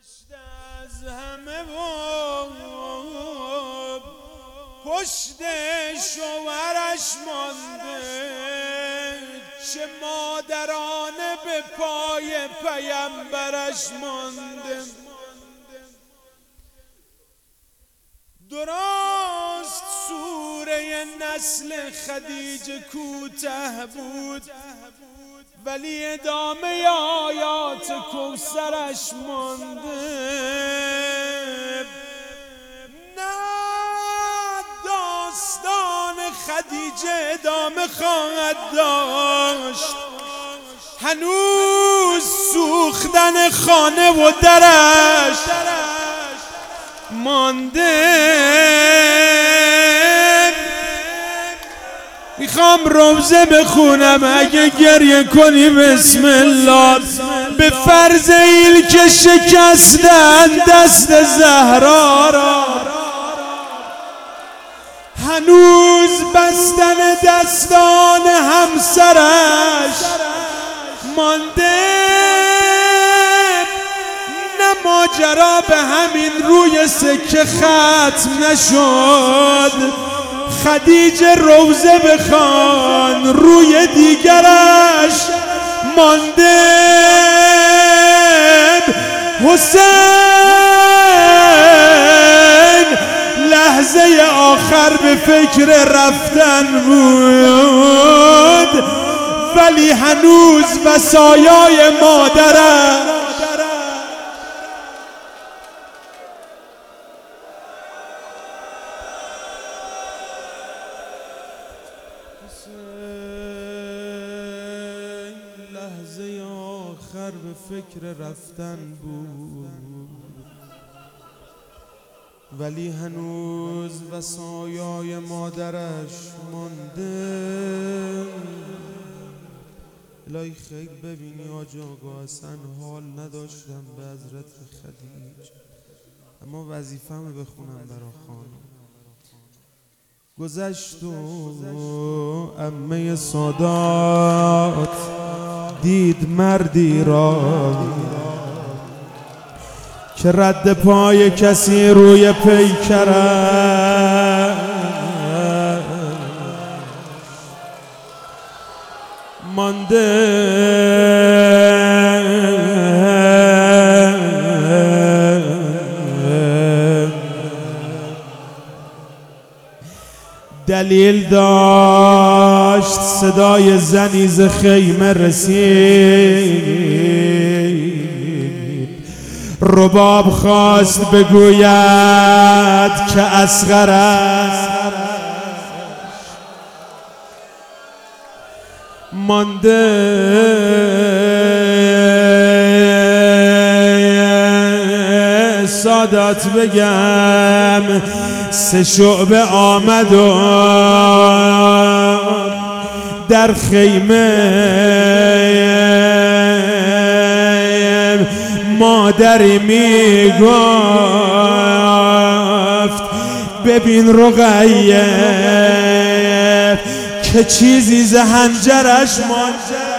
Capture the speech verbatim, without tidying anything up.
گذشته از همه و پشت شوهرش مانده، چه مادرانه به پای پیامبرش مانده. درست سوره نسل خدیجه کوته بود، ولی ادامه آیات کوثرش مانده. نه داستان خدیجه ادامه خواهد داشت، هنوز سوختن خانه و درش مانده. میخوام روزه بخونم، اگه گریه کنی بسم الله. به فرض ایل که شکستن دست زهرا را، هنوز بستن دستان همسرش مانده. نه ماجرا به همین روی سکه ختم نشد، خدیجه روزه بخوان روی دیگرش مانده. حسین لحظه آخر به فکر رفتن بود، ولی هنوز وصایای مادرش لحظه آخر به فکر رفتن بود، ولی هنوز وصایای مادرش مانده. الهی خیر ببینی آج آقا، اصلا حال نداشتم به حضرت خدیجه، اما وظیفه‌مو بخونم برا خانم. گذشت و عمه سادات دید مردی را که رد پای کسی روی پیکرش مانده. دلیل داشت، صدای زنی ز خیمه رسید، رباب خواست بگوید که اصغرش مانده. سادات بگم سه شعبه آمد و در خیمه مادری می گفت ببین رقیه که چیزی ز حنجرش مانده.